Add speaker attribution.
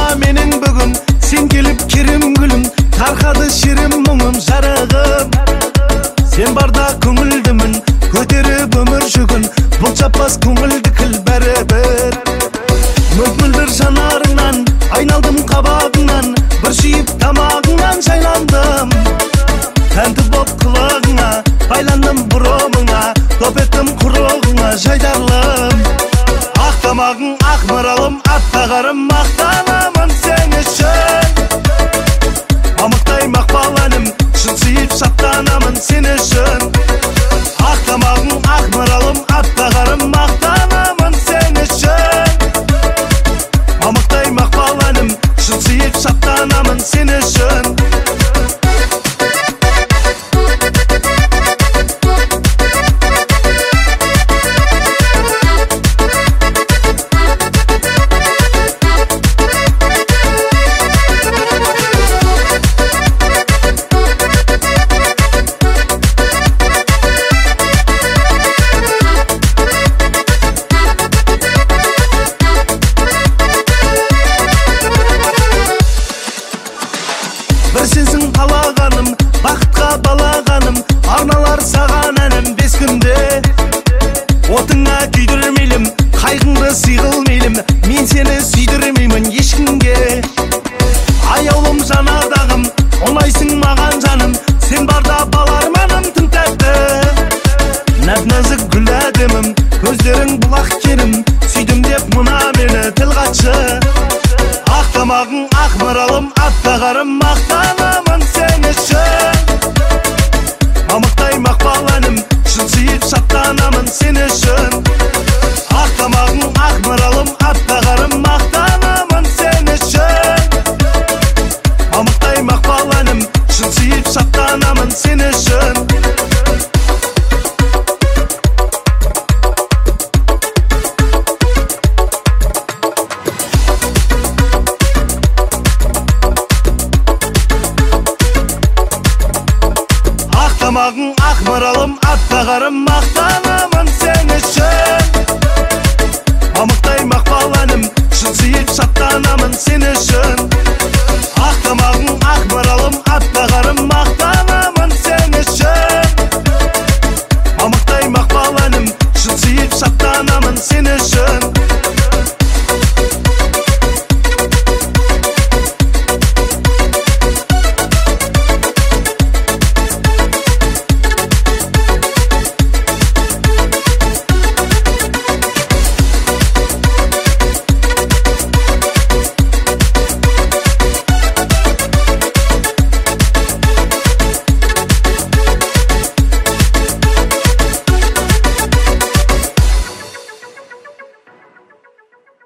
Speaker 1: Мына менің бүгін сен келіп керім гүлім, тарқады шерім мұңым жарығым. Сен барда көңілдімін, көтеріп өмір жүгін, бұл чаппас көңілді кіл бәрібір. Мөп-мөлдір жанарыңнан, айналдым қабағыңнан, бір сүйіп тамағыңнан жайландым. Тәнті боп қылығыңа, байландым бұрымыңа, топ еттім құрығыңа жайдарлым. Ақ тамағың, ақ маралым, аттағарым, мақтанамын сен үшін. Мамықтай мақпал әнім, шын сүйіп шаттанамын сен үшін. Ақ тамағың, ақ маралым, аттағарым, мақтанамын сен үшін. Мамықтай мақпал әнім, шын сүйіп шаттанамын сен үшін. Бір сенсің қалағаным, бақытқа балағаным, арналар саған әнім бес күнде. Отыңа күйдірмейлім, қайғыңды сыйғылмейлім, мен сені сүйдірмеймін ешкімге. Аяулым жанадағым, ұнайсың маған жаным, сен барда бал арманым тым тәтті. Нәп-нәзік гүл әдемім, көздерің бұлақ керім, сүйдім деп мына мені тіл қатшы. Ақ тамағың, ақ маралым, аттағарым, мақтанамын сен үшін. Мамықтай мақпал әнім, шын сүйіп шаттанамын сен үшін. Ақ тамағың, ақ маралым, аттағарым, мақтанамын сен үшін. Мамықтай мақпал әнім, шын сүйіп шаттанамын сен үшін. Тамағың, ақ маралым, аттағарым, мақтанамын сен үшін. Мамықтай мақпал әнім, шын сүйіп шаттанамын